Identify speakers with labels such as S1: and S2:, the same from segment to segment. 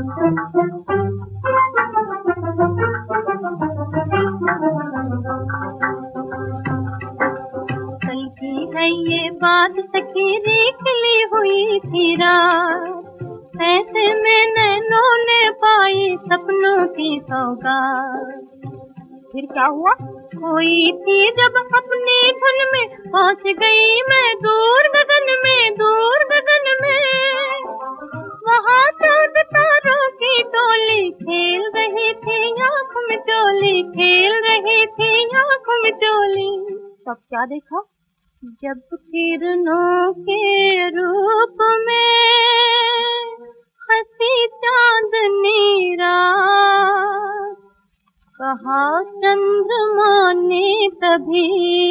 S1: कल की है ये बात सखी निकली हुई थी रात, ऐसे में नैनों ने पाई सपनों की सौगात।
S2: फिर क्या हुआ?
S1: खोई थी जब अपनी धुन में, पहुंच गई मैं दूर गगन में, दूर गगन में। वहाँ चांद तारों की टोली खेल रही थी आँखों में चोली, खेल रही थी आँखों में चोली।
S2: तब क्या देखा?
S1: जब किरणों के रूप में हंसी चांदनी रात, कहा चंद्रमा ने तभी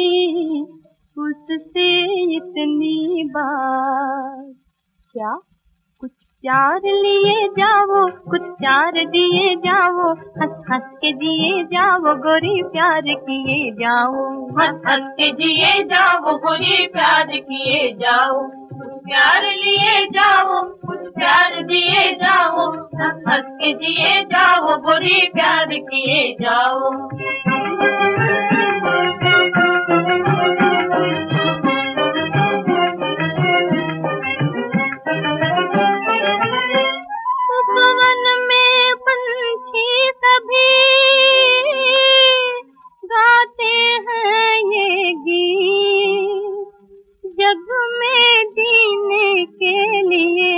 S1: उससे इतनी बात।
S2: क्या?
S1: कुछ प्यार लिए जाओ, कुछ प्यार दिए जाओ, हंस हंस के जिए जाओ गोरी प्यार किए जाओ,
S3: हंस हंस के जिए जाओ गोरी प्यार किए जाओ। कुछ प्यार लिए जाओ, कुछ प्यार दिए जाओ, हंस हंस के जिए जाओ गोरी प्यार किए जाओ।
S1: उपवन में पंछी सभी गाते हैं ये गीत, जग में जीने के लिए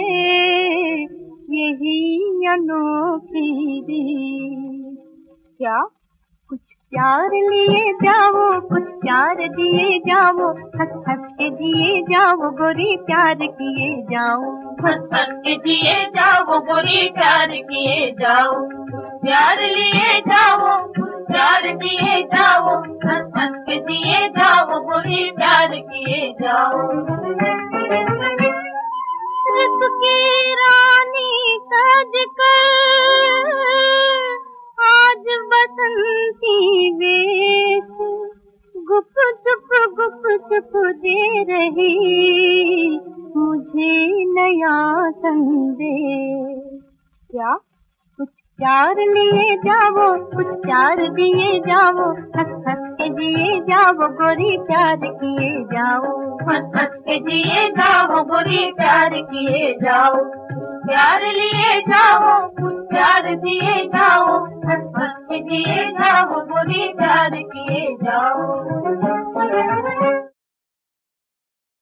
S1: यही अनोखी रीत।
S2: क्या?
S1: कुछ प्यार लिए जाओ, कुछ प्यार दिए जाओ, हंस हंस के जिए जाओ गोरी प्यार किए जाओ,
S3: हंस हंस के जिए जाओ गोरी प्यार किए जाओ। प्यार लिए जाओ, प्यार दिए जाओ, हंस हंस के जिए जाओ गोरी प्यार किए जाओ।
S1: रस की रानी सजकर आज बसंती वेश, गुप चुप दे रही मुझे नया संदेश।
S2: क्या?
S1: कुछ प्यार लिए जाओ, कुछ प्यार दिए जाओ, हंस हंस के जिए जाओ गोरी प्यार किए जाओ,
S3: हंस हंस के जिए जाओ गोरी प्यार किए जाओ। प्यार लिए जाओ, कुछ प्यार दिए जाओ, हंस हंस के जिए जाओ गोरी प्यार किए जाओ।